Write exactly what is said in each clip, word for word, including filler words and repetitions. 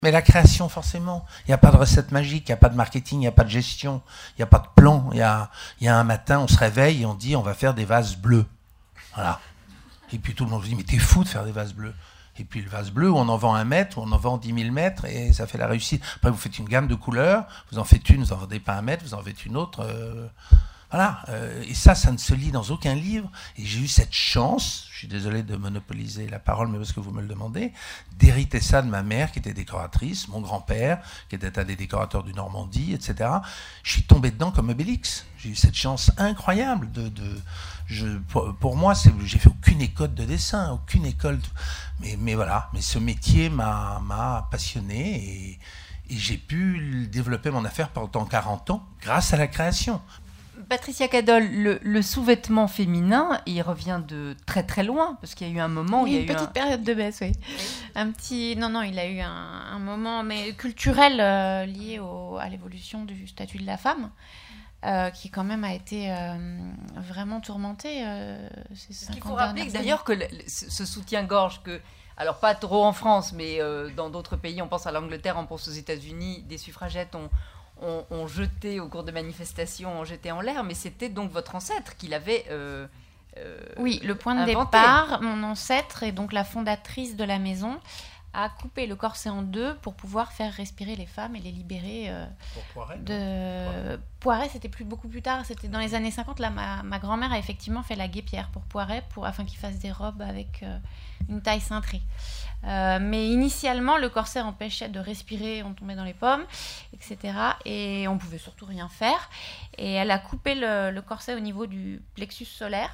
Mais la création, forcément. Il n'y a pas de recette magique, il n'y a pas de marketing, il n'y a pas de gestion, il n'y a pas de plan. Il y a, il y a un matin, on se réveille et on dit on va faire des vases bleus. Voilà. Et puis tout le monde se dit mais t'es fou de faire des vases bleus. Et puis le vase bleu, on en vend un mètre, on en vend dix mille mètres et ça fait la réussite. Après, vous faites une gamme de couleurs, vous en faites une, vous en vendez pas un mètre, vous en faites une autre. Euh, voilà. Euh, et ça, ça ne se lit dans aucun livre. Et j'ai eu cette chance, je suis désolé de monopoliser la parole, mais parce que vous me le demandez, d'hériter ça de ma mère qui était décoratrice, mon grand-père qui était un des décorateurs du Normandie, et cetera. Je suis tombé dedans comme Obélix. J'ai eu cette chance incroyable de... de je, pour, pour moi, c'est, j'ai fait aucune école de dessin, aucune école... De, mais, mais voilà, mais ce métier m'a, m'a passionné et, et j'ai pu développer mon affaire pendant quarante ans grâce à la création. Patricia Cadol, le, le sous-vêtement féminin, il revient de très très loin, parce qu'il y a eu un moment où il y a une eu petite un... période de baisse, oui. Un petit, non non, il a eu un, un moment, mais culturel euh, lié au, à l'évolution du statut de la femme, euh, qui quand même a été euh, vraiment tourmenté. Euh, ces cinquante Il faut rappeler dernières d'ailleurs que le, ce soutien-gorge que alors pas trop en France, mais euh, dans d'autres pays, on pense à l'Angleterre, on pense aux États-Unis, des suffragettes ont ont, ont jeté au cours de manifestations, ont jeté en l'air, mais c'était donc votre ancêtre qui l'avait euh, euh, Oui, le point de inventé. départ, mon ancêtre et donc la fondatrice de la maison a coupé le corset en deux pour pouvoir faire respirer les femmes et les libérer euh, Pour Poiret, de... Poiret. Poiret, c'était plus, beaucoup plus tard, c'était dans les années cinquante. Là, ma, ma grand-mère a effectivement fait la guêpière pour Poiret, pour, afin qu'il fasse des robes avec euh, une taille cintrée. Euh, mais initialement, le corset empêchait de respirer, on tombait dans les pommes, et cetera. Et on pouvait surtout rien faire. Et elle a coupé le, le corset au niveau du plexus solaire.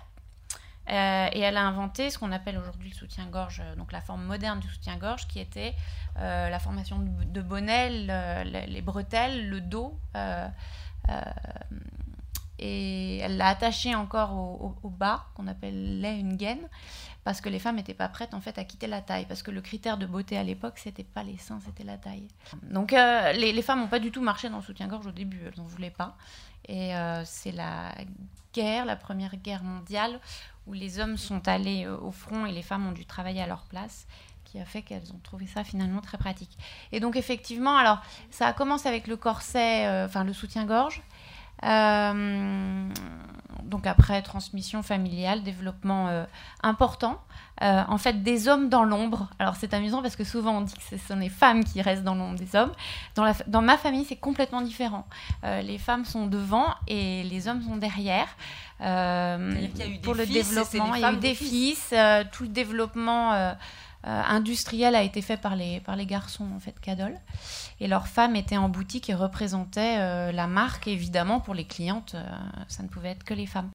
Euh, et elle a inventé ce qu'on appelle aujourd'hui le soutien-gorge, donc la forme moderne du soutien-gorge, qui était euh, la formation de, de bonnet, le, les bretelles, le dos. Euh, euh, et elle l'a attaché encore au, au, au bas, qu'on appelait une gaine, parce que les femmes n'étaient pas prêtes en fait à quitter la taille, parce que le critère de beauté à l'époque, c'était pas les seins, c'était la taille. Donc euh, les, les femmes n'ont pas du tout marché dans le soutien-gorge au début, elles n'en voulaient pas. Et euh, c'est la guerre, la première guerre mondiale, où les hommes sont allés euh, au front et les femmes ont dû travailler à leur place, qui a fait qu'elles ont trouvé ça finalement très pratique. Et donc effectivement, alors ça a commencé avec le corset, euh, enfin le soutien-gorge. Euh, donc après transmission familiale, développement euh, important. Euh, en fait, des hommes dans l'ombre. Alors c'est amusant parce que souvent on dit que ce sont les femmes qui restent dans l'ombre des hommes. Dans, la, dans ma famille, c'est complètement différent. Euh, les femmes sont devant et les hommes sont derrière. Euh, il y a eu des pour le fils, développement, il y a eu des fils. fils euh, tout le développement euh, euh, industriel a été fait par les par les garçons en fait, Cadol. Et leurs femmes étaient en boutique et représentaient euh, la marque. Et évidemment, pour les clientes, euh, ça ne pouvait être que les femmes.